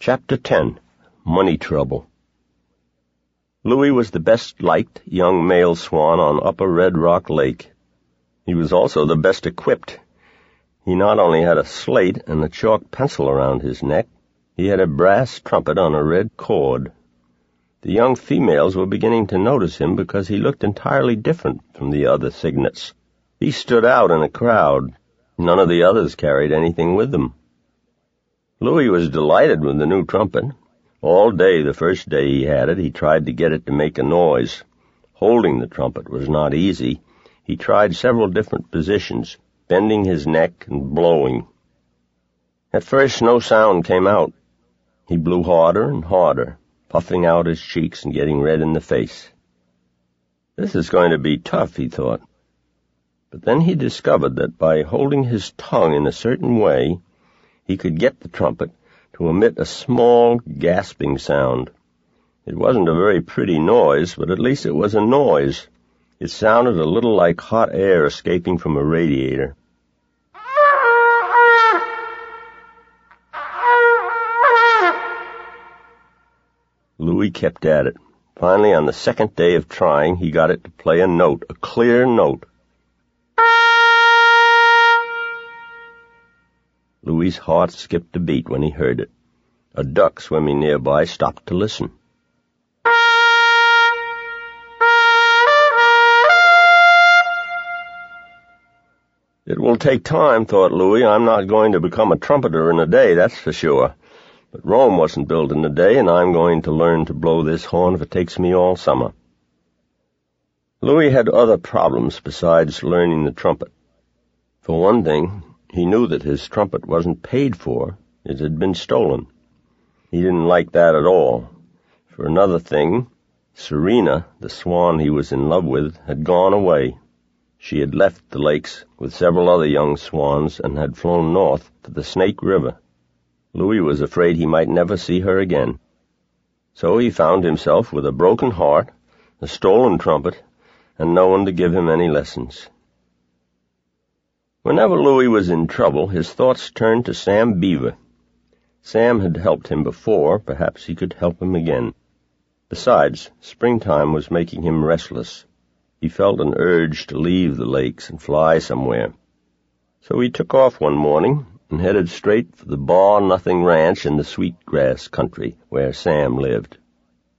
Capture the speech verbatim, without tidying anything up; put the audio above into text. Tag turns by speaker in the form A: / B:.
A: Chapter ten. Money Trouble. Louis was the best-liked young male swan on Upper Red Rock Lake. He was also the best equipped. He not only had a slate and a chalk pencil around his neck, he had a brass trumpet on a red cord. The young females were beginning to notice him because he looked entirely different from the other cygnets. He stood out in a crowd. None of the others carried anything with them. Louis was delighted with the new trumpet. All day the first day he had it, he tried to get it to make a noise. Holding the trumpet was not easy. He tried several different positions, bending his neck and blowing. At first no sound came out. He blew harder and harder, puffing out his cheeks and getting red in the face. This is going to be tough, he thought. But then he discovered that by holding his tongue in a certain way, he could get the trumpet to emit a small, gasping sound. It wasn't a very pretty noise, but at least it was a noise. It sounded a little like hot air escaping from a radiator. Louis kept at it. Finally, on the second day of trying, he got it to play a note, a clear note. Louis's heart skipped a beat when he heard it. A duck swimming nearby stopped to listen. It will take time, thought Louis. I'm not going to become a trumpeter in a day, that's for sure. But Rome wasn't built in a day, and I'm going to learn to blow this horn if it takes me all summer. Louis had other problems besides learning the trumpet. For one thing, he knew that his trumpet wasn't paid for. It had been stolen. He didn't like that at all. For another thing, Serena, the swan he was in love with, had gone away. She had left the lakes with several other young swans and had flown north to the Snake River. Louis was afraid he might never see her again. So he found himself with a broken heart, a stolen trumpet, and no one to give him any lessons. Whenever Louis was in trouble, his thoughts turned to Sam Beaver. Sam had helped him before. Perhaps he could help him again. Besides, springtime was making him restless. He felt an urge to leave the lakes and fly somewhere. So he took off one morning and headed straight for the Bar Nothing Ranch in the Sweetgrass country where Sam lived.